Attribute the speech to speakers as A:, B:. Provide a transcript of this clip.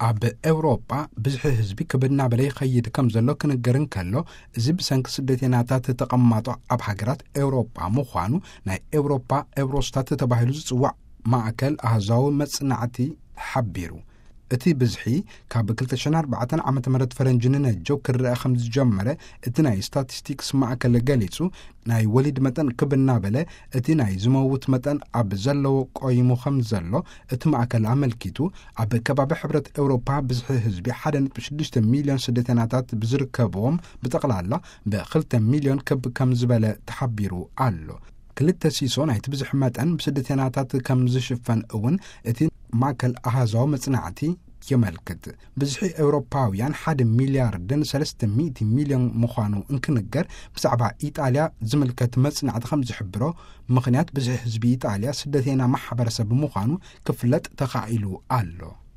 A: ኣብ ኤውሮጳ ብዙሕ ህዝቢ ክብድና በላይ ኸይድ ከም ዘሎ ክንገርን ከሎ እዚ ብሰንኪ ስደተኛታት ተቐማጦ ኣብ ሃገራት ኤውሮጳ ምዃኑ ናይ ኤውሮጳ ኤውሮስታት ተባሂሉ ዝጽዋዕ ማዕከል ኣህዛዊ መጽናዕቲ ሓቢሩ። እቲ ብዝሒ ካብ 2004 ዓመተ ምህረት ፈረንጅ ነጀው ክርአ ከም ዝጀመረ እቲ ናይ ስታቲስቲክስ ማዕከል ገሊጹ ናይ ወሊድ መጠን ክብና በለ እቲ ናይ ዝመውት መጠን ኣብ ዘለዎ ቆይሙ ከም ዘሎ እቲ ማዕከል ኣመልኪቱ ኣብ ከባቢ ሕብረት ኤውሮፓ ብዙሕ ህዝቢ 1.6 ሚልዮን ስደተኛታት ብዝርከብዎም ብጠቕላላ ብ2 ሚልዮን ከም ዝበለ ተሓቢሩ ኣሎ። ክልተ ሲሶ ናይቲ ብዙሕ መጠን ብስደተኛታት ከም ዝሽፈን እውን እቲ ማዕከል ኣሃዛዊ መጽናዕቲ የመልክት። ብዙሕ ኤውሮፓውያን 1 ሚልያርድን 300 ሚልዮን ምዃኑ እንክንገር ብዛዕባ ኢጣልያ ዝምልከት መጽናዕቲ ከም ዝሕብሮ ምኽንያት ብዙሕ ህዝቢ ኢጣልያ ስደተኛ ማሕበረሰብ ምዃኑ ክፍለጥ ተኻኢሉ ኣሎ።